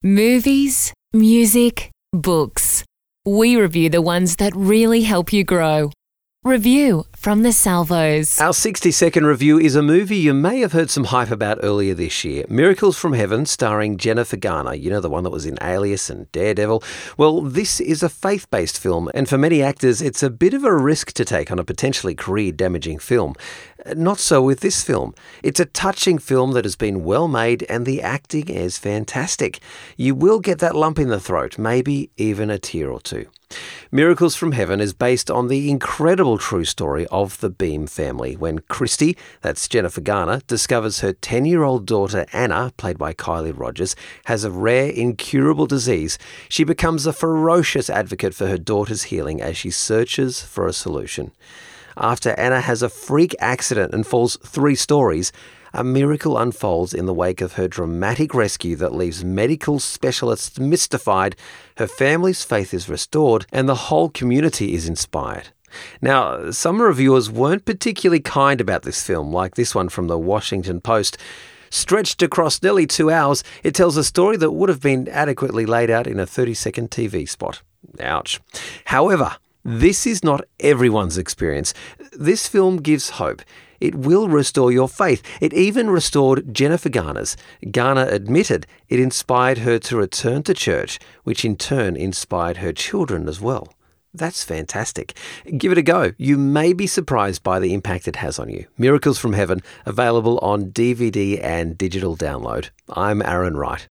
Movies, music, books. We review the ones that really help you grow. Review from the Salvos. Our 60-second review is a movie you may have heard some hype about earlier this year. Miracles from Heaven, starring Jennifer Garner. You know, the one that was in Alias and Daredevil. Well, this is a faith-based film, and for many actors, it's a bit of a risk to take on a potentially career-damaging film. Not so with this film. It's a touching film that has been well made, and the acting is fantastic. You will get that lump in the throat, maybe even a tear or two. Miracles from Heaven is based on the incredible true story of the Beam family when Christy, that's Jennifer Garner, discovers her 10-year-old daughter Anna, played by Kylie Rogers, has a rare, incurable disease. She becomes a ferocious advocate for her daughter's healing as she searches for a solution. After Anna has a freak accident and falls 3 stories, a miracle unfolds in the wake of her dramatic rescue that leaves medical specialists mystified, her family's faith is restored, and the whole community is inspired. Now, some reviewers weren't particularly kind about this film, like this one from the Washington Post. Stretched across nearly 2 hours, it tells a story that would have been adequately laid out in a 30-second TV spot. Ouch. However, this is not everyone's experience. This film gives hope. It will restore your faith. It even restored Jennifer Garner's. Garner admitted it inspired her to return to church, which in turn inspired her children as well. That's fantastic. Give it a go. You may be surprised by the impact it has on you. Miracles from Heaven, available on DVD and digital download. I'm Aaron Wright.